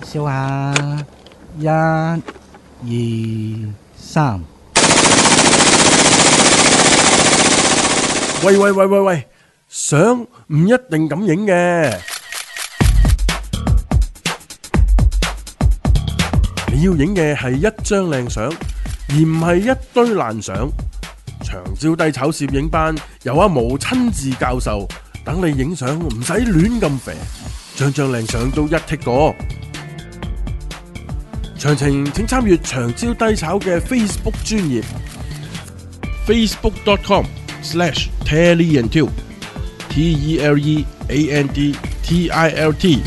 笑下，1、2、3。 喂，相唔一定咁影嘅，你要影嘅係一張靚相，而唔係一堆爛相。長招低炒攝影班由阿毛親自教授，等你影相唔使亂咁肥，張靚相都一剔過。詳情請參閱長招低炒嘅 Facebook 專頁 facebook.com/TeleAndTilt TELEANDTILT。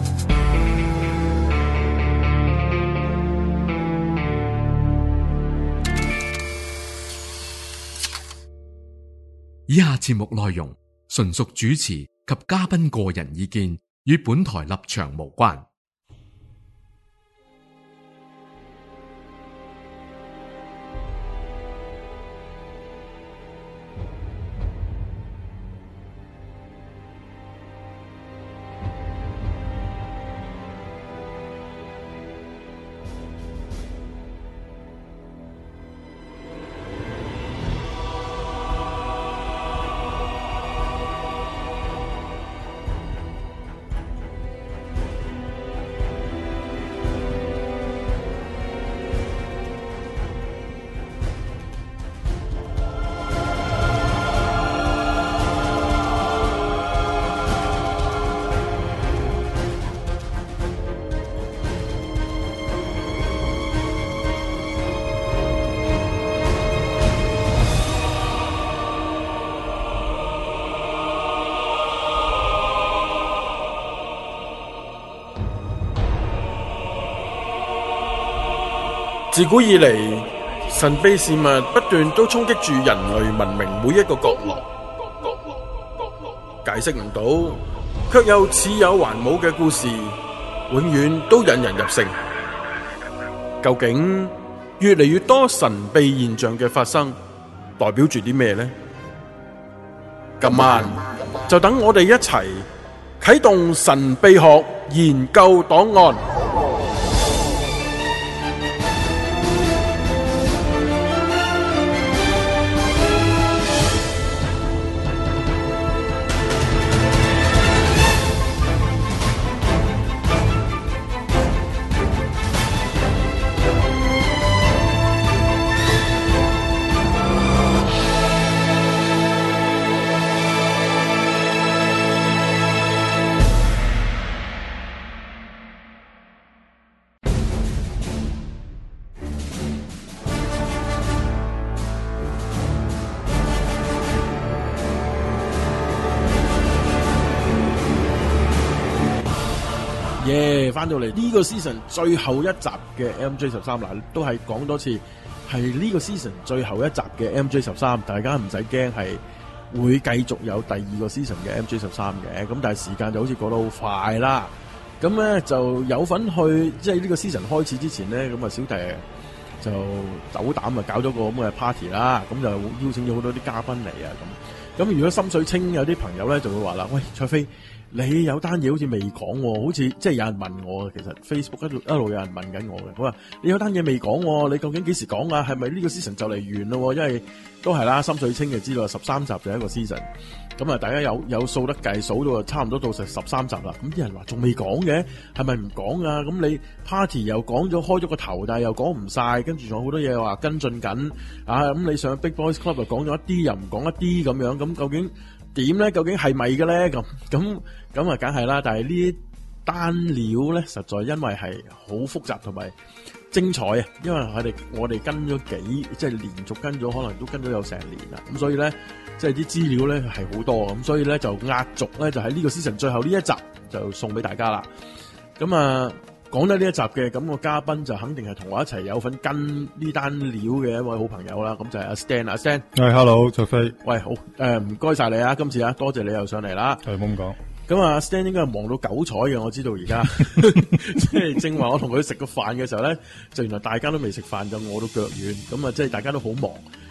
以下節目內容純屬主持及嘉賓個人意見，與本台立場無關。 自古以嚟，神秘事物不斷都衝擊住人類文明每一個角落，解釋唔到，卻又似有還冇嘅故事，永遠都引人入勝。究竟越嚟越多神秘現象嘅發生，代表住啲咩呢？今晚就等我哋一齊啟動神秘學研究檔案。翻到嚟呢個 season 最後一集嘅 MJ13啦，都係講多次，係呢個 season 最後一集嘅 MJ13，大家唔使驚，係會繼續有第二個 season 嘅 MJ13嘅，咁但係時間就好似過得好快啦。咁咧就有份去，即係呢個 season 開始之前咧，咁啊小弟就斗膽啊搞咗個咁嘅 party 啦，咁就邀請咗好多啲嘉賓嚟啊咁如果心水清有啲朋友咧就會話啦，喂，蔡飛，你有單嘢好似未講喎，好似即係有人問我，其實 Facebook 一路有人問緊我嘅，佢話你有單嘢未講喎，你究竟幾時講啊？係咪呢個 season 就嚟完咯？因為都係啦，心水清就知道13集就係一個 season， 咁啊大家有數得計，數到差唔多到13集啦。咁啲人話仲未講嘅，係咪唔講啊？咁你 party 又講咗開咗個頭，但係又講唔晒，跟住仲有好多嘢話跟進緊啊！咁你上 Big Boys Club 又講咗一啲，又唔講一啲咁樣，咁究竟點咧？究竟係咪嘅咧？咁啊，梗係啦。但係呢單料咧，實在因為係好複雜同埋精彩啊！因為我哋跟咗即係連續跟咗，可能都跟咗有成年啦。咁所以咧，即係啲資料咧係好多，咁所以咧就壓軸咧就喺呢個 season 最後呢一集就送俾大家啦。咁啊，講得呢一集嘅咁個嘉賓就肯定係同我一齊有份跟呢單料嘅一位好朋友啦。咁就係阿 Stan， 阿 Stan。 係 hello， 卓飛。 喂，好，唔該晒你啊，今次啊，多謝你又上嚟啦。 係，冇咁講。 咁啊 ，Stan 應該係忙到九彩嘅，我知道而家。即係正話我同佢食個飯嘅時候咧，就原來大家都未食飯，就餓到腳軟。咁啊，即係大家都好忙。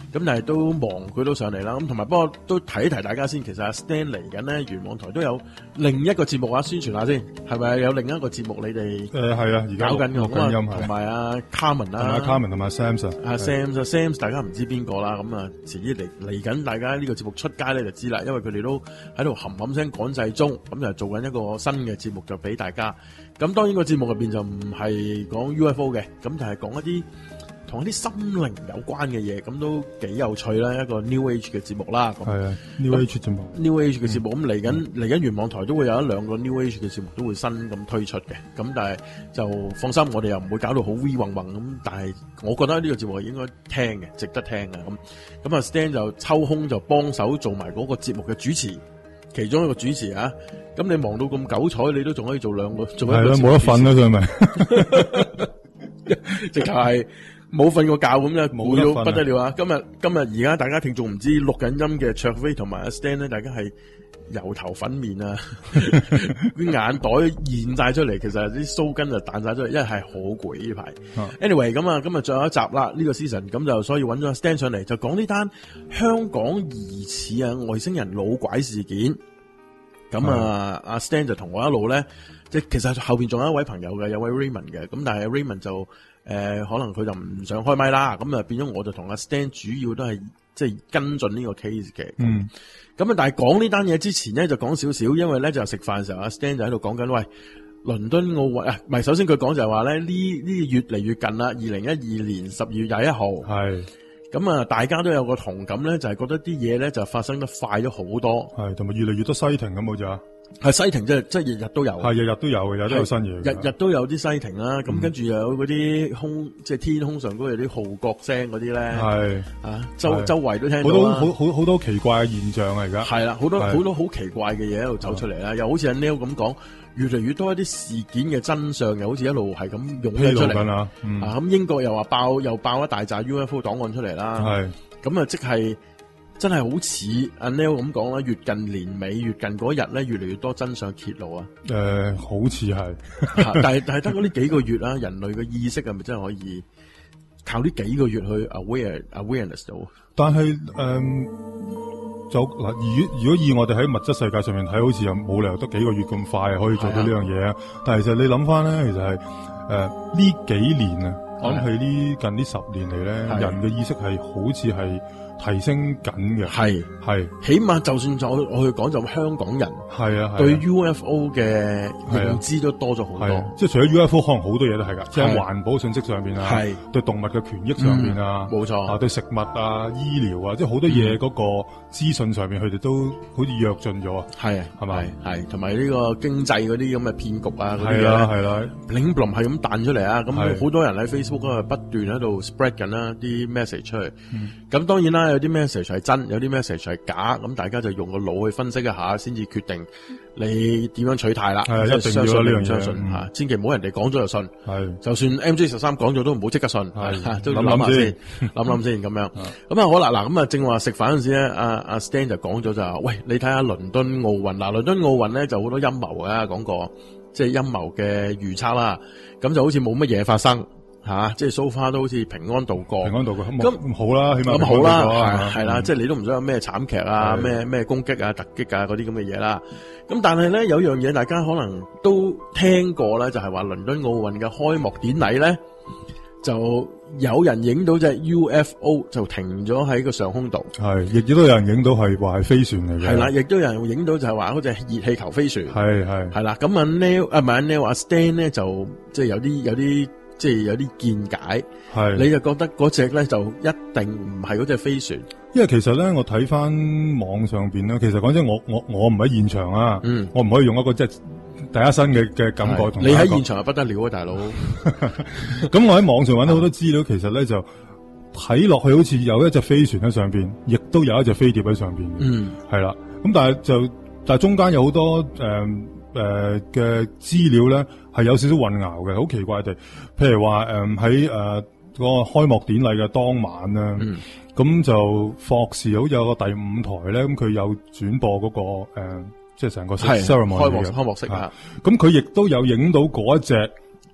咁但係都忙佢都上嚟啦。咁同埋不過都提一提大家先，其實阿 Stan 嚟緊咧，元朗台都有另一個節目啊，宣傳下先，係咪有另一個節目你哋？ 係啊，而家搞緊嘅， 錄音同埋阿 Carmen 啦， 同埋 Carmen 同埋 Sam 阿 Sam 大家唔知邊個啦，咁啊遲啲嚟緊，大家呢個節目出街咧就知啦，因為佢哋都喺度冚冚聲趕製中，咁就做緊一個新嘅節目就俾大家。咁當然個節目入邊就唔係講 UFO 嘅，咁就係講一啲同一啲心靈有關嘅嘢，咁都幾有趣啦，一個 New Age 嘅節目啦。 係啊 ，New Age 節目 ，New Age 嘅節目，咁嚟緊元網台都會有一兩個 New Age 嘅節目都會新咁推出嘅，咁但係就放心，我哋又唔會搞到好 V 混混咁，但係我覺得呢個節目係應該聽嘅，值得聽嘅。咁啊 Stan 就抽空就幫手做埋嗰個節目嘅主持，其中一個主持啊。咁你忙到咁九彩，你都仲可以做兩個，做一個係咯，冇得瞓啦，佢咪直頭係。冇瞓過覺咁咧，攰到不得了啊！今日而家大家聽眾唔知錄緊音嘅卓飛同埋阿 Stan 咧，大家係油頭粉面啊，啲眼袋現晒出嚟，其實啲鬚根就彈晒出嚟，因為係好攰呢排。Anyway， 咁啊，今日最後一集啦，呢個 season 咁就所以揾咗阿 Stan 上嚟，就講呢單香港疑似外星人老拐事件。咁啊，阿 Stan 就同我一路咧，即係其實後邊仲有一位朋友嘅，有位 Raymond 嘅，咁但係 Raymond 就。可能佢就唔想開麥啦，咁啊變咗我就同阿 Stan 主要都係即係跟進呢個 case 嘅。咁啊，但係講呢單嘢之前咧就講少少，因為咧就食飯嘅時候，阿 Stan 就喺度講緊，喂，倫敦奧運啊，唔係，首先佢講就係話咧呢越嚟越近啦，2012年12月21號。係。咁啊，大家都有個同感咧，就係覺得啲嘢咧就發生得快咗好多。係，同埋越嚟越多西停咁好似啊。係西停，即係日日都有，係日日都有嘅，日日都有新嘢，日日都有啲西停啦。咁跟住又有嗰啲空，即係天空上高有啲號角聲嗰啲咧，係啊，周圍都聽到啦。好多奇怪嘅現象啊！而家係啦，好多好奇怪嘅嘢喺度走出嚟啦。又好似阿 Neil 咁講，越嚟越多一啲事件嘅真相，又好似一路係咁湧咗出嚟啊！咁英國又話爆一大紮 UFO 檔案出嚟啦，係咁啊，即係。真係好似阿 Neil 咁講啦，越近年尾，越近嗰日咧，越嚟越多真相揭露啊！好似係，但係得嗰呢幾個月啦，人類嘅意識係咪真係可以靠呢幾個月去 awareness 到？但係就嗱，如果以我哋喺物質世界上面睇，好似又冇理由得幾個月咁快可以做到呢樣嘢啊！但係其實你諗翻咧，其實係呢幾年啊，我諗係近呢10年嚟咧，人嘅意識係好似係提升緊嘅，係，起碼就算我去講就香港人，係啊，對 UFO 嘅認知都多咗好多，即係除咗 UFO，可能好多嘢都係噶，即係環保信息上邊啊，對動物嘅權益上邊啊，冇錯啊，對食物啊、醫療啊，即係好多嘢嗰個資訊上面，佢哋都好似躍進咗啊，係咪？係，同埋呢個經濟嗰啲咁嘅騙局啊，嗰啲嘢係啦，bling bling 係咁彈出嚟啊，咁好多人喺 Facebook 嗰度不斷喺度 spread 緊啦啲 message 出去，咁當然啦。有啲 message 係真，有啲 message 係假，咁大家就用個腦去分析一下，先至決定你點樣取態啦。係一定要呢樣嘢，相信吓，千祈唔好人哋講咗就信。係，就算 MJ13講咗都唔好即刻信，係都諗下先，諗先咁樣。咁啊好啦，嗱咁啊正話食飯嗰陣時咧，阿 Stan 就講咗就話，喂，你睇下倫敦奧運，嗱倫敦奧運咧就好多陰謀啊，講過即係陰謀嘅預測啦，咁就好似冇乜嘢發生。即係 so far 都好似平安度過，咁好啦，起碼咁好啦，係啦，即係你都唔想有咩慘劇啊，咩攻擊啊、突擊啊嗰啲咁嘅嘢啦。咁但係咧有樣嘢大家可能都聽過咧，就係話倫敦奧運嘅開幕典禮咧，就有人影到隻 UFO 就停咗喺個上空度，係，亦都有人影到係話係飛船嚟嘅，係啦，亦都有人影到就係話嗰隻熱氣球飛船，係啦。咁阿 Neil 唔係阿 Neil 阿 Stan 咧就即係有啲。即係有啲見解，係你就覺得嗰隻咧就一定唔係嗰隻飛船，因為其實咧我睇翻網上邊咧，其實講真我唔喺現場啊，我唔可以用一個即係第一身嘅感覺同你喺現場係不得了啊，大佬。咁我喺網上揾到好多資料，其實咧就睇落去好似有一隻飛船喺上邊，亦都有一隻飛碟喺上邊，係啦。咁但係中間有好多嘅資料咧係有少少混淆嘅，好奇怪地，譬如話喺個開幕典禮嘅當晚咧，咁就霍士好似有個第5台咧，咁佢有轉播嗰個即係成個 ceremony 開幕式啊，咁佢亦都有影到嗰一隻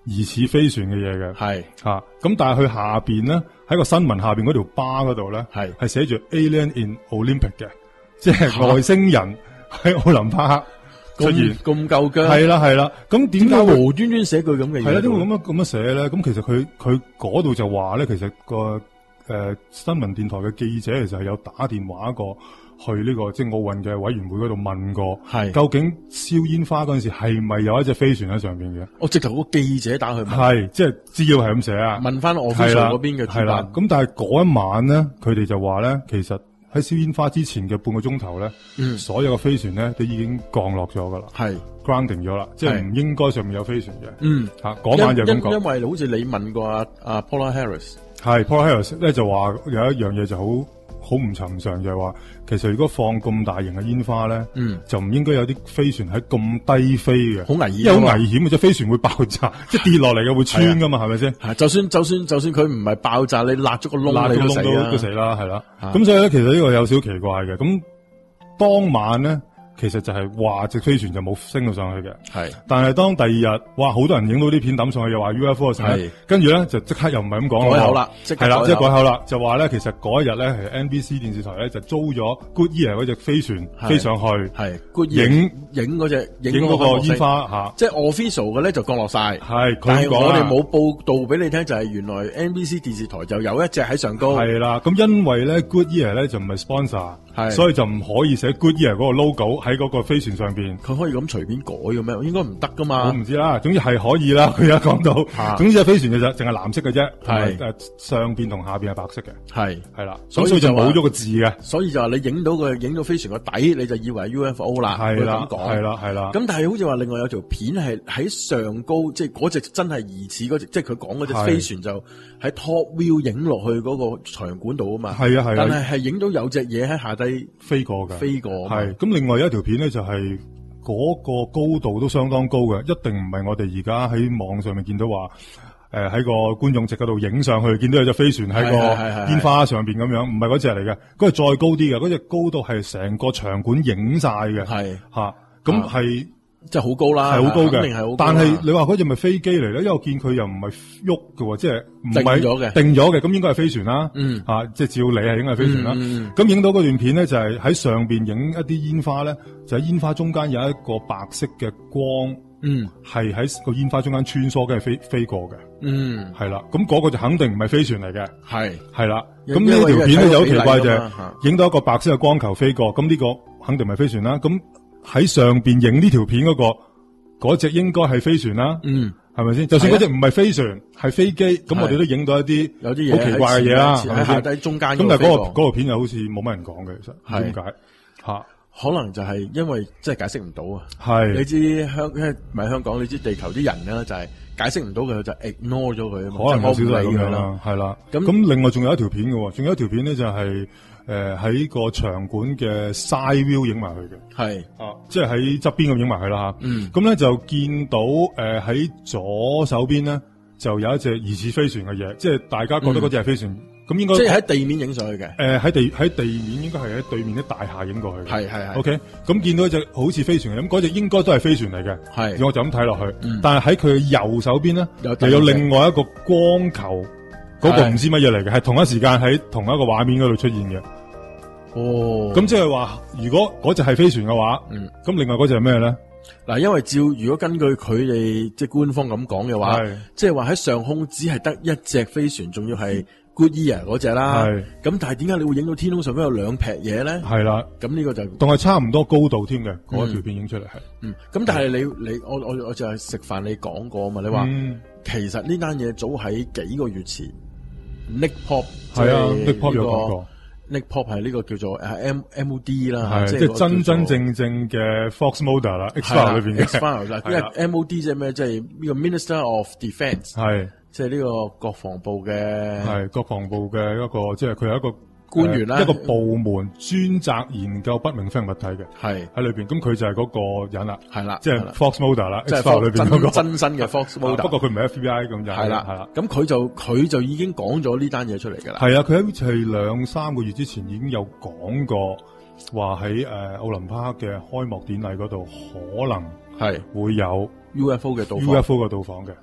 疑似飛船嘅嘢嘅， 係咁但係佢下邊咧喺個新聞下邊嗰條巴嗰度咧係寫住 Alien in Olympic 嘅，即係外星人喺奧林匹克出現咁夠薑， 係啦，咁點解無端端寫句咁嘅嘢？ 係啦，點會咁樣寫咧？咁其實佢嗰度就話咧，其實個新聞電台嘅記者其實係有打電話過去呢個即係奧運嘅委員會嗰度問過，究竟燒煙花嗰陣時係咪有一隻飛船喺上邊嘅？ 我直頭個記者打去問， 係即係資料係咁寫啊，問翻 official 嗰邊嘅主辦。 咁但係嗰一晚咧，佢哋就話咧，其實喺燒煙花之前嘅半個鐘頭咧，所有嘅飛船咧都已經降落咗噶啦，係 grounding 咗啦，即係唔應該上面有飛船嘅。嗰晚就咁講。因為好似你問過阿 Paula Harris， Paula Harris 咧就話有一樣嘢就好唔尋常，就係話其實如果放咁大型嘅煙花咧，就唔應該有啲飛船喺咁低飛嘅，好危險，因為好危險嘅，即係飛船會爆炸，即係跌落嚟嘅會穿噶嘛，係咪先？係，就算佢唔係爆炸，你辣咗個窿，你都死啦，係啦。咁所以咧，其實呢個有少奇怪嘅。咁當晚咧，其實就係話隻飛船就冇升到上去嘅，係。但係當第二日，哇，好多人影到啲片抌上去，又話 UFO 嘅時候，跟住咧就即刻又唔係咁講，改口啦，係啦，即係改口啦，就話咧其實嗰一日咧係 NBC 電視台咧就租咗 Goodyear 嗰隻飛船飛上去，係影嗰個煙花吓，即係 official 嘅咧就降落晒，係。但係我哋冇報道俾你聽，就係原來 NBC 電視台就有一隻喺上高，係啦。咁因為咧 Goodyear 咧就唔係 sponsor，係，所以就唔可以寫 Goodyear 嗰個 logo 喺嗰個飛船上邊。佢可以咁隨便改嘅咩？應該唔得噶嘛。我唔知啦，總之係可以啦。佢而家講到，總之隻飛船就淨係藍色嘅啫，係上邊同下邊係白色嘅，係啦。所以就冇咗個字嘅。所以就話你影到飛船個底，你就以為 UFO 啦。係啦，係啦。咁但係好似話另外有條片係喺上高，即係嗰隻真係疑似嗰隻，即係佢講嗰隻飛船就喺 top view 影落去嗰個場館度啊嘛。係啊，但係影到有隻嘢喺下低飛過嘅，係。咁另外有一條片咧就係嗰個高度都相當高嘅，一定唔係我哋而家喺網上面見到話喺個觀眾席嗰度影上去見到有隻飛船喺個煙花上邊咁樣，唔係嗰隻嚟嘅，嗰隻再高啲嘅，嗰隻高度係成個場館影晒嘅，係吓，咁係即係好高啦，係好高嘅，肯定係好高。但係你話嗰隻咪飛機嚟咧？因為我見佢又唔係喐嘅，即係唔係定咗嘅，咁應該係飛船啦，即係照理係應該係飛船啦。咁影到嗰段片咧，就係喺上邊影一啲煙花咧，就喺煙花中間有一個白色嘅光，係喺個煙花中間穿梭，跟住飛過嘅，係啦。咁嗰個就肯定唔係飛船嚟嘅，係啦。咁呢條片咧有好奇怪嘅，影到一個白色嘅光球飛過，咁呢個肯定唔係飛船啦。咁喺上邊影呢條片嗰隻應該係飛船啦，係咪先？就算嗰隻唔係飛船，係飛機，咁我哋都影到一啲有啲嘢好奇怪嘅嘢啦，喺下低中間。咁但係嗰個片又好似冇乜人講嘅，其實點解吓？可能就係因為真係解釋唔到啊。係你知唔係香港？你知地球啲人咧就係解釋唔到佢就 ignore 咗佢，可能有少少係咁樣啦，係啦。咁另外仲有一條片嘅，仲有一條片咧就係。喺個場館嘅 side view 影埋佢嘅，即係喺側邊咁影埋佢啦吓。咁咧就見到喺左手邊咧就有一隻疑似飛船嘅嘢，即係大家覺得嗰隻係飛船，咁應該即係喺地面影上去嘅。喺地面應該係喺對面啲大廈影過去嘅。係。OK， 咁見到一隻好似飛船嘅，咁嗰隻應該都係飛船嚟嘅。係，我就咁睇落去。但係喺佢嘅右手邊咧，又有另外一個光球。嗰個唔知乜嘢嚟嘅，係同一時間喺同一個畫面嗰度出現嘅。哦，咁即係話，如果嗰隻係飛船嘅話，咁另外嗰隻係咩咧？嗱，因為如果根據佢哋即係官方咁講嘅話，即係話喺上空只係得一隻飛船，仲要係 Goodyear 嗰隻啦。係，咁但係點解你會影到天空上邊有兩劈嘢咧？係啦，咁呢個就仲係差唔多高度添嘅，嗰條片影出嚟係。咁但係我就係食飯你講過啊嘛，你話其實呢單嘢早喺幾個月前。Nick Pop 係啊 ，Nick Pop 有講過 ，Nick Pop 係呢個叫做MOD 啦，即係真正嘅 Fox Mulder 啦 ，X-Files 裏邊嘅 X-Files 啦，因為 MOD 即係咩？即係呢個 Minister of Defence 係，即係呢個國防部嘅係國防部嘅一個，即係佢係一個。官員啦，一個部門專責研究不明飛行物體嘅，係喺裏邊，咁佢就係嗰個人啦，係啦，即係 Fox Mulder 啦，即係裏邊嗰個真身嘅 Fox Mulder，不過佢唔係 FBI 咁就係啦，係啦，咁佢就已經講咗呢單嘢出嚟㗎啦，係啊，佢好似係2-3個月之前已經有講過，話喺奧林匹克嘅開幕典禮嗰度可能係會有 UFO 嘅到訪嘅。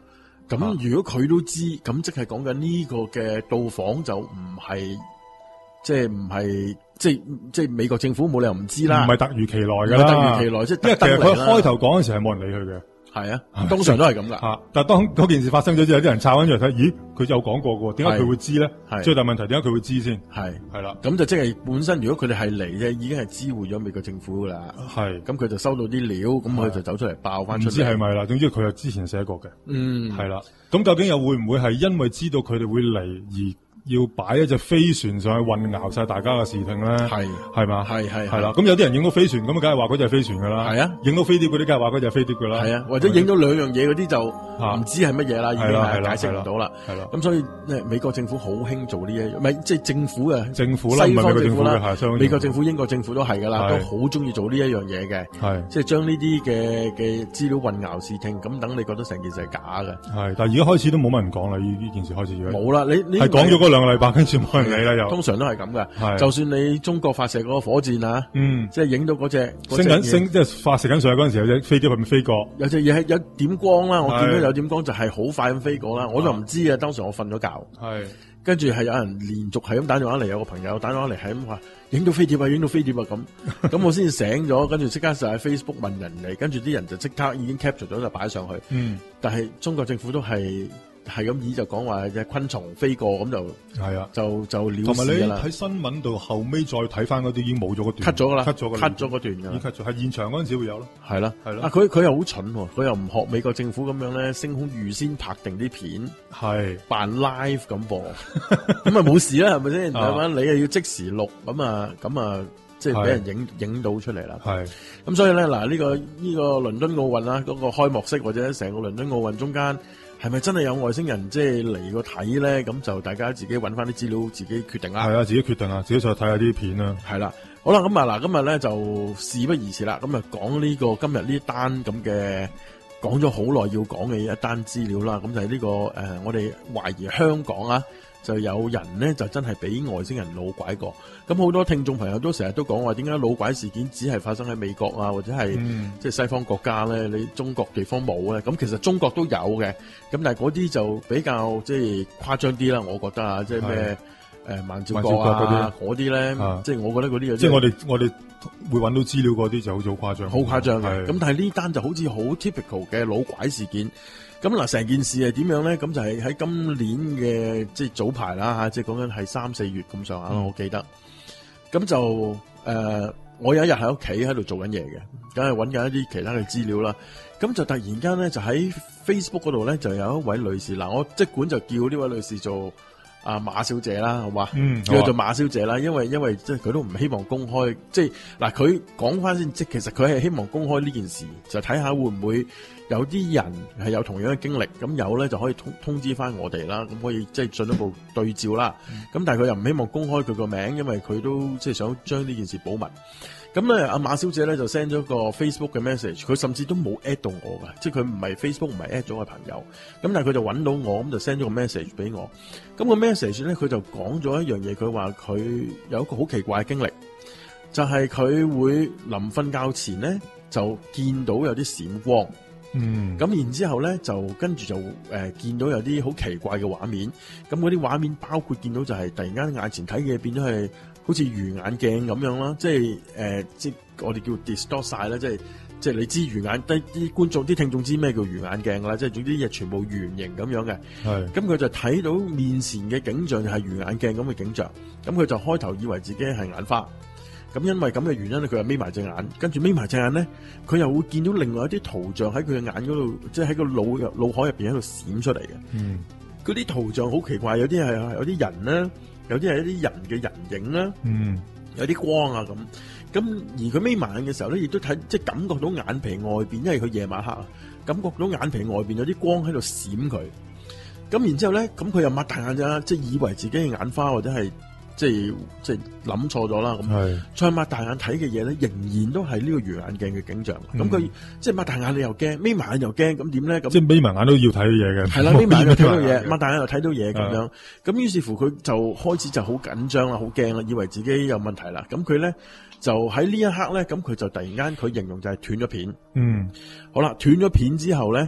咁如果佢都知，咁即係講緊呢個嘅到訪就唔係，即係美國政府冇理由唔知啦， 唔係突如其來㗎啦， 突如其來，即係因為其實佢開頭講嘅時候係冇人理佢嘅。 係啊，通常都係咁噶。 但係當嗰件事發生咗之後，有啲人抄翻出嚟睇，咦，佢有講過嘅，點解佢會知咧？最大問題點解佢會知先？係啦， 咁就即係本身如果佢哋係嚟啫，已經係知會咗美國政府噶啦。係，咁佢就收到啲料，咁佢就走出嚟爆翻出嚟。唔知係咪啦？總之佢係之前寫過嘅。係啦。咁究竟又會唔會係因為知道佢哋會嚟而要擺一隻飛船上去混淆晒大家嘅視聽咧？係嘛？係啦。咁有啲人影到飛船，咁梗係話嗰隻係飛船噶啦。係啊，影到飛碟嗰啲，梗係話嗰隻係飛碟噶啦。係啊，或者影到兩樣嘢嗰啲就唔知係乜嘢啦，已經係解釋唔到啦。係啦。咁所以美國政府好興做呢一樣，唔係即係政府啦，西方政府啦，美國政府、英國政府都係噶啦，都好中意做呢一樣嘢嘅。係，即係將呢啲嘅資料混淆視聽，咁等你覺得成件事係假嘅。係，但係而家開始都冇乜人講啦，呢件事開始冇啦。你係講咗嗰2個禮拜，跟住冇人理啦，又通常都係咁噶。就算你中國發射嗰個火箭啊，即係影到嗰隻升即係發射緊上去嗰陣時，有隻飛碟係咪飛過？有隻嘢係有點光啦，我見到有點光就係好快咁飛過啦。我就唔知啊，當時我瞓咗覺，係跟住係有人連續係咁打電話嚟，有個朋友打電話嚟係咁話影到飛碟啊，影到飛碟啊咁我先醒咗，跟住即刻就喺 Facebook 問人嚟，跟住啲人就即刻已經 capture 咗就擺上去。但係中國政府都係咁以就講話隻昆蟲飛過咁就係啊，就了事㗎啦。同埋你喺新聞度後尾再睇翻嗰啲已經冇咗嗰段 cut 咗㗎啦 cut 咗嗰段㗎，已經 cut 咗，係現場嗰陣時會有咯。係啦，係啦。佢又好蠢喎，佢又唔學美國政府咁樣咧，升空預先拍定啲片，係扮 live 咁播，咁啊冇事啦，係咪先？係嘛，你又要即時錄，咁啊，即係俾人影到出嚟啦。係咁，所以咧嗱，呢個倫敦奧運啦，嗰個開幕式或者成個倫敦奧運中間，係咪真係有外星人即係嚟過睇咧？咁就大家自己揾翻啲資料，自己決定啦。係啊，自己決定啊，自己再睇下啲片啦。係啦，好啦，咁啊嗱，今日咧就事不宜遲啦，咁啊講呢個今日呢單咁嘅講咗好耐要講嘅一單資料啦。咁就係呢個我哋懷疑香港啊，就有人咧就真係俾外星人老拐過。咁好多聽眾朋友都成日都講話，點解老拐事件只係發生喺美國啊，或者係即係西方國家咧？你中國地方冇咧？咁其實中國都有嘅，咁但係嗰啲就比較即係誇張啲啦，我覺得啊，即係咩萬兆國啊嗰啲咧，即係我覺得嗰啲即係我哋會揾到資料嗰啲就好似好誇張，好誇張嘅。咁但係呢單就好似好 typical 嘅老拐事件。咁嗱，成件事係點樣咧？咁就係喺今年嘅即係早排啦嚇，即係講緊係3-4月咁上下啦，我記得。咁就我有一日喺屋企喺度做緊嘢嘅，梗係揾緊一啲其他嘅資料啦。咁就突然間咧，就喺 Facebook 嗰度咧，就有一位女士嗱，我即管就叫呢位女士做馬小姐啦，好嘛？叫做馬小姐啦，因為即係佢都唔希望公開，即係嗱，佢講翻先，即係其實佢係希望公開呢件事，就睇下會唔會有啲人係有同樣嘅經歷，咁有咧就可以通知翻我哋啦，咁可以即係進一步對照啦。咁但係佢又唔希望公開佢個名，因為佢都即係想將呢件事保密。咁咧，阿馬小姐咧就 send 咗個 Facebook 嘅 message， 佢甚至都冇 add 到我噶，即係佢唔係 Facebook 唔係 add 咗個朋友，咁但係佢就揾到我，咁就 send 咗個 message 俾我。咁個 message 咧，佢就講咗一樣嘢，佢話佢有一個好奇怪嘅經歷，就係佢會臨瞓覺前咧就見到有啲閃光，咁然之後咧就跟住就見到有啲好奇怪嘅畫面，咁嗰啲畫面包括見到就係突然間眼前睇嘅嘢變咗係好似魚眼鏡咁樣啦，即係即係我哋叫 distort 晒啦，即係你知魚眼，啲觀眾啲聽眾知咩叫魚眼鏡啦，即係總之嘢全部圓形咁樣嘅。係，咁佢就睇到面前嘅景象係魚眼鏡咁嘅景象，咁佢就開頭以為自己係眼花，咁因為咁嘅原因咧，佢又眯埋隻眼，跟住眯埋隻眼咧，佢又會見到另外一啲圖像喺佢嘅眼嗰度，即係喺個腦海入邊喺度閃出嚟嘅。嗰啲圖像好奇怪，有啲係有啲人咧。有啲係一啲人嘅人影啦，有啲光啊咁而佢眯埋眼嘅時候咧，亦都睇即係感覺到眼皮外邊，因為佢夜晚黑啊，感覺到眼皮外邊有啲光喺度閃佢，咁然之後咧，咁佢又擘大眼啫，即係以為自己嘅眼花或者係即係諗錯咗啦，咁再擘大眼睇嘅嘢咧，仍然都係呢個魚眼鏡嘅景象。咁佢即係擘大眼你又驚，眯埋眼又驚，咁點咧？咁即係眯埋眼都要睇到嘢嘅。係啦，眯埋眼又睇到嘢，擘大眼又睇到嘢咁樣。咁於是乎佢就開始就好緊張啦，好驚啦，以為自己有問題啦。咁佢咧就喺呢一刻咧，咁佢就突然間佢形容就係斷咗片。好啦，斷咗片之後咧，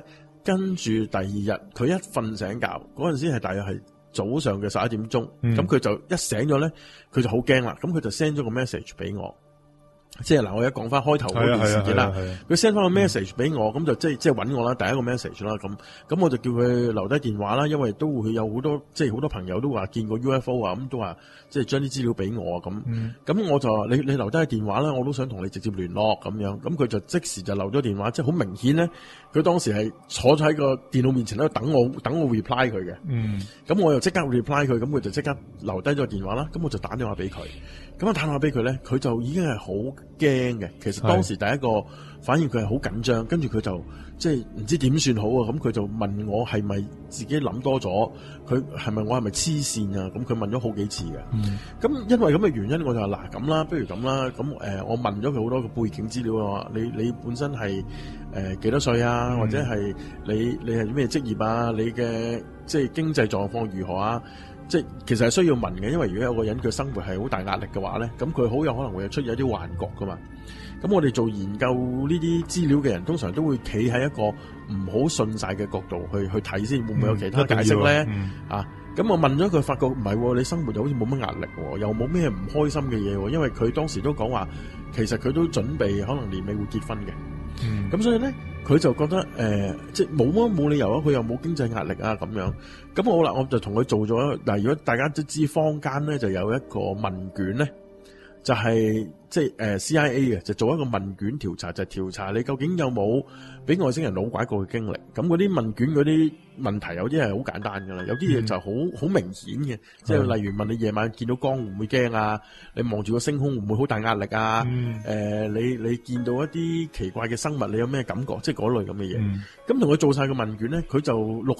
跟住第二日佢一瞓醒覺嗰陣時係大約係早上嘅11點鐘，咁佢就一醒咗咧，佢就好驚啦，咁佢就 send 咗個 message 俾我。即係嗱，我而家講翻開頭嗰件事件啦。佢 send 翻個 message 俾我，咁就即係揾我啦，第一個 message 啦。咁我就叫佢留低電話啦，因為都會有好多即係好多朋友都話見過 UFO 啊，咁都話即係將啲資料俾我咁。咁我就話你留低電話啦，我都想同你直接聯絡咁樣。咁佢就即時就留咗電話，即係好明顯咧。佢當時係坐咗喺個電腦面前喺度等我 reply 佢嘅。咁我又即刻 reply 佢，咁佢就即刻留低咗電話啦。咁我就打電話俾佢。咁我打電話俾佢咧，佢就已經係好驚嘅。其實當時第一個反應佢係好緊張，跟住佢就即係唔知點算好啊。咁佢就問我係咪自己諗多咗，我係咪黐線啊？咁佢問咗好幾次嘅。咁因為咁嘅原因，我就話嗱咁啦，不如咁啦。咁我問咗佢好多個背景資料啊。你本身係幾多歲啊？或者係你係咩職業啊？你嘅即係經濟狀況如何啊？即係其實係需要問嘅，因為如果有個人佢生活係好大壓力嘅話咧，咁佢好有可能會出現一啲幻覺噶嘛。咁我哋做研究呢啲資料嘅人，通常都會企喺一個唔好信晒嘅角度去睇先，會唔會有其他解釋咧？咁我問咗佢，發覺唔係，你生活就好似冇乜壓力，又冇咩唔開心嘅嘢，因為佢當時都講話，其實佢都準備可能年尾會結婚嘅。咁所以咧，佢就覺得即係冇理由啊，佢又冇經濟壓力啊咁樣。咁好啦，我就同佢做咗。嗱，如果大家都知坊間咧就有一個問卷咧，就係即係CIA 嘅，就做一個問卷調查，就調查你究竟有冇俾外星人老拐過嘅經歷。咁嗰啲問卷嗰啲問題有啲係好簡單噶啦，有啲嘢就好明顯嘅，即係例如問你夜晚見到光會唔會驚啊？你望住個星空會唔會好大壓力啊？你見到一啲奇怪嘅生物，你有咩感覺？即係嗰類咁嘅嘢。咁同佢做晒個問卷咧，佢就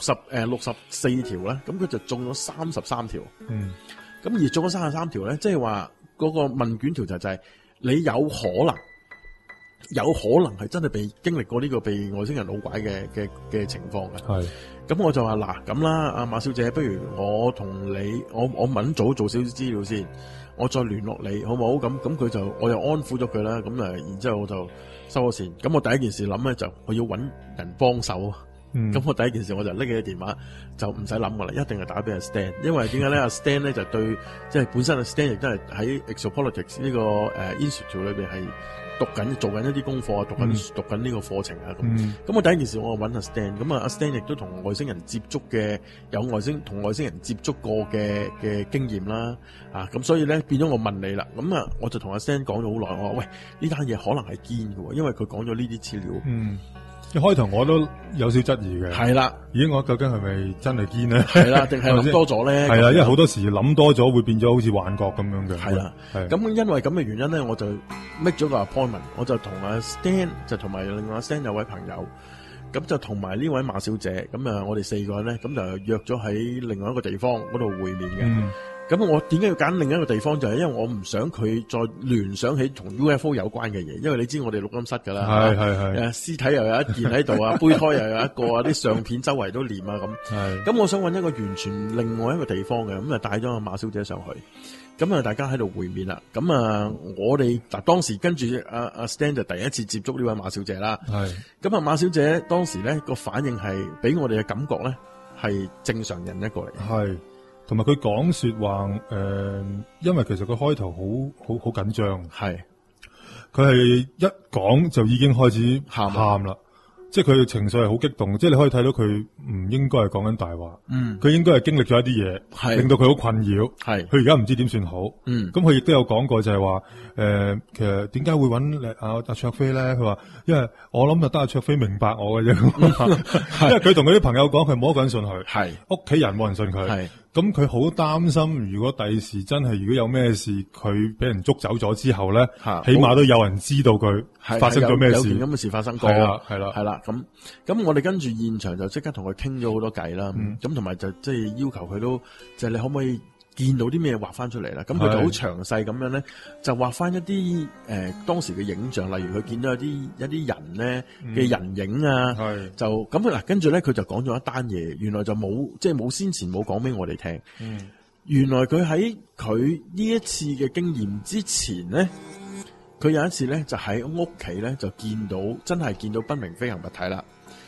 64條啦，咁佢就中咗33條。咁而中咗33條咧，即係話嗰個問卷調查就係你有可能係真係被經歷過呢個被外星人老拐嘅情況嘅。咁我就話嗱咁啦，阿馬小姐，不如我同你，我搵早做少少資料先，我再聯絡你好唔好？咁佢就我又安撫咗佢啦。咁然之後我就收咗線。咁我第一件事諗咧就我要搵人幫手。咁我第一件事我就拎起電話，就唔使諗噶啦，一定係打俾阿 Stan，因為點解咧？阿 Stan 咧就對，即係本身阿 Stan 亦都係喺 Exopolitics 呢個institute 裏邊係做緊一啲功課啊，讀緊呢個課程啊咁。咁我第一件事我揾阿 Stan，咁阿 Stan 亦都同外星人接觸嘅，同外星人接觸過嘅經驗啦，咁所以咧變咗我問你啦，咁我就同阿 Stan 講咗好耐，我話喂，呢單嘢可能係堅嘅，因為佢講咗呢啲資料。 一開頭我都有少質疑嘅， 係啦， 咦，我究竟係咪真係堅咧？ 係啦，定係諗多咗咧？ 係啦，因為好多時諗多咗會變咗好似幻覺咁樣嘅。 係啦，咁因為咁嘅原因咧，我就 make 咗個 appointment，我就同阿 Stan 就同埋另外阿 Stan 有位朋友，咁就同埋呢位馬小姐，咁我哋4個人咧，咁就約咗喺另外一個地方嗰度會面嘅。咁我點解要揀另一個地方？就係因為我唔想佢再聯想起同 UFO 有關嘅嘢，因為你知我哋錄音室噶啦，係屍體又有一件喺度啊，胚胎又有一個啊，啲相片周圍都黏啊咁。咁我想揾一個完全另外一個地方嘅，咁就帶咗阿馬小姐上去。咁大家喺度會面啦。咁我哋當時跟住阿 Stan 就第一次接觸呢位馬小姐啦。咁馬小姐當時咧個反應係俾我哋嘅感覺咧係正常人一個嚟。 同埋佢講說話，因為其實佢開頭好緊張，佢係一講就已經開始喊啦，即係佢嘅情緒係好激動，即係你可以睇到佢唔應該係講緊大話，佢應該係經歷咗一啲嘢，令到佢好困擾，佢而家唔知點算好，咁佢亦都有講過就係話，其實點解會揾阿卓飛咧？佢話因為我諗就得阿卓飛明白我嘅啫，因為佢同佢啲朋友講，佢冇一個人信佢，屋企人冇人信佢。咁佢好擔心，如果第時真係如果有咩事，佢俾人捉走咗之後咧，起碼都有人知道佢發生咗咩事。有件咁嘅事發生過，係啦。咁我哋跟住現場就即刻同佢傾咗好多偈啦。咁同埋就即係要求佢都，就係你可唔可以見到啲咩畫翻出嚟啦？咁佢就好詳細咁樣咧，就畫翻一啲當時嘅影像，例如佢見到一啲人咧嘅人影啊，就咁嗱。跟住咧，佢就講咗一單嘢，原來就冇先前冇講俾我哋聽。原來佢喺佢呢一次嘅經驗之前咧，佢有一次咧就喺屋企咧就真係見到不明飛行物體啦。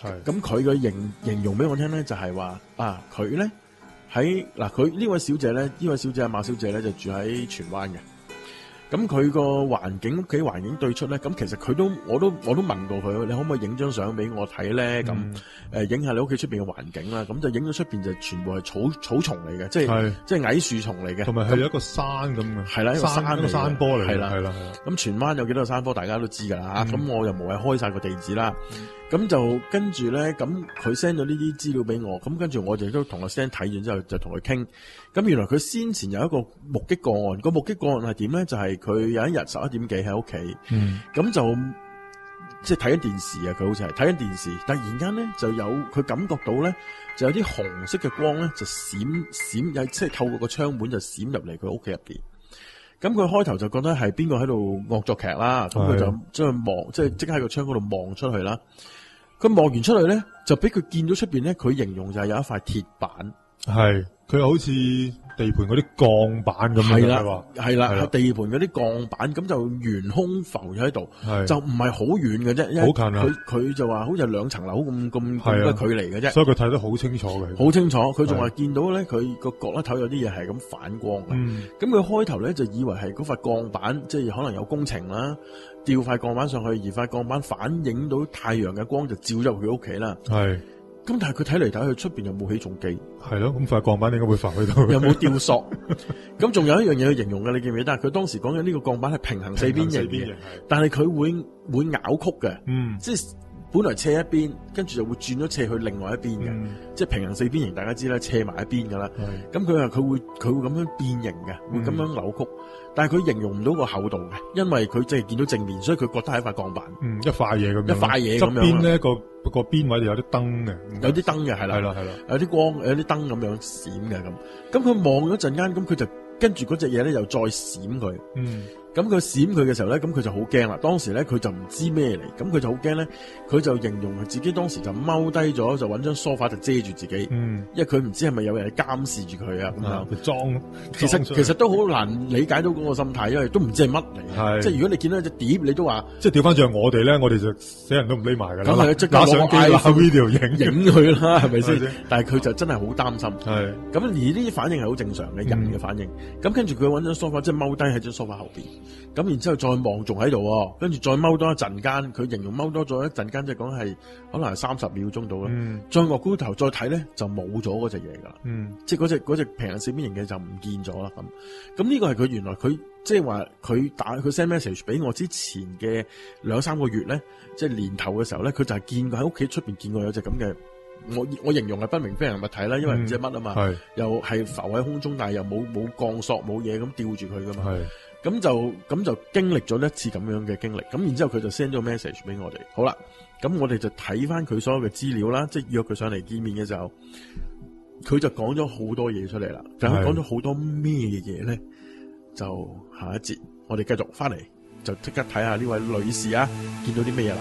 咁佢嘅形容俾我聽咧，就係話佢咧喺佢呢位小姐咧，呢位小姐馬小姐咧就住喺荃灣嘅。咁佢個環境，屋企環境對出咧，咁其實我都問過佢，你可唔可以影張相俾我睇咧？咁影下你屋企出邊嘅環境啦。咁就影咗出邊就全部係草叢嚟嘅，即係矮樹叢嚟嘅，同埋係一個山咁嘅，係啦，一個山坡嚟嘅，係啦。咁荃灣有幾多個山坡，大家都知噶啦。咁我又無謂開晒個地址啦。咁就跟住咧，咁佢 send 咗呢啲資料俾我，咁跟住我就都同個 send 睇完之後就同佢傾。咁原來佢先前有一個目擊個案，個目擊個案係點咧？就係佢有一日11點幾喺屋企，咁就即係睇緊電視啊！佢好似係睇緊電視，突然間咧就有佢感覺到咧就有啲紅色嘅光咧就閃，即係透過個窗門就閃入嚟佢屋企入邊。咁佢開頭就覺得係邊個喺度惡作劇啦，咁佢就將佢望，即係即刻喺個窗嗰度望出去啦。佢望完出去咧，就俾佢見到出邊咧，佢形容就係有一塊鐵板，係佢好似地盤嗰啲鋼板咁樣，係啦，係地盤嗰啲鋼板，咁就懸空浮咗喺度，就唔係好遠嘅啫，好近啊！佢就話好似係2層樓咁嘅距離嘅啫，所以佢睇得好清楚嘅，好清楚。佢仲話見到咧，佢個角落頭有啲嘢係咁反光嘅。咁佢開頭咧就以為係嗰塊鋼板，即係可能有工程啦，吊塊鋼板上去，而塊鋼板反映到太陽嘅光就照入佢屋企啦。係。咁但係佢睇嚟睇去出邊又冇起重機，係咯，咁塊鋼板應該會浮喺度，有冇吊索？咁仲有一樣嘢去形容嘅，你記唔記得？佢當時講緊呢個鋼板係平行四邊形嘅，但係佢會拗曲嘅，即係本來斜一邊，跟住就會轉咗斜去另外一邊嘅，即係平行四邊形，大家知啦，斜埋一邊噶啦。咁佢話佢會咁樣變形嘅，會咁樣扭曲。但係佢形容唔到個厚度嘅，因為佢淨係見到正面，所以佢覺得係一塊鋼板，一塊嘢咁樣，一塊嘢咁樣。側邊咧個邊位就有啲燈嘅，有啲燈嘅係啦，有啲光，有啲燈咁樣閃嘅咁。咁佢望咗陣間，咁佢就跟住嗰隻嘢咧又再閃佢。咁佢閃佢嘅時候咧，咁佢就好驚啦。當時咧佢就唔知咩嚟，咁佢就好驚咧。佢就形容自己當時就踎低咗，就揾張梳化就遮住自己。因為佢唔知係咪有人監視住佢啊咁樣。佢裝，其實都好難理解到嗰個心態，因為都唔知係乜嚟。即係如果你見到一隻碟，你都話，即係調翻轉我哋咧，我哋就死人都唔匿埋噶啦。咁係即刻攞相機啦 ，video 影佢啦，係咪先？但係佢就真係好擔心。係咁而呢啲反應係好正常嘅人嘅反應。咁跟住佢揾張梳化，即係踎低喺張梳化後邊。咁然之後再望仲喺度，跟住再踎多一陣間，佢形容踎多咗一陣間，即係講係可能係30秒鐘到啦。再臥高頭再睇咧，就冇咗嗰隻嘢噶啦。即係嗰隻平行四邊形嘅就唔見咗啦。咁呢個係佢原來佢即係話佢佢 send message 俾我之前嘅2-3個月咧，即係年頭嘅時候咧，佢就係見過喺屋企出邊見過有隻咁嘅，我形容係不明飛行物體啦，因為唔知係乜啊嘛，又係浮喺空中，但係又冇鋼索冇嘢咁吊住佢噶嘛。咁就經歷咗一次咁樣嘅經歷，咁然之後佢就 send 咗 message 俾我哋。好啦，咁我哋就睇翻佢所有嘅資料啦，即係約佢上嚟見面嘅時候，佢就講咗好多嘢出嚟啦。但係佢講咗好多咩嘢咧？就下一節我哋繼續翻嚟，就即刻睇下呢位女士啊，見到啲咩嘢啦。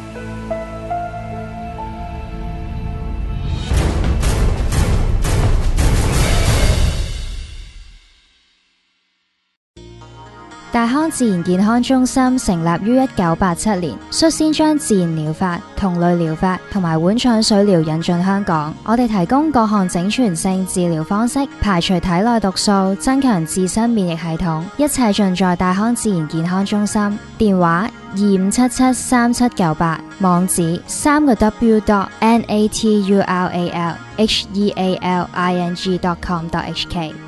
大康自然健康中心成立於1987年，率先將自然療法、同類療法同埋碗廠水療引進香港。我哋提供各項整全性治療方式，排除體內毒素，增強自身免疫系統，一切盡在大康自然健康中心。電話25773798，網址3w.natural healing.com.hk。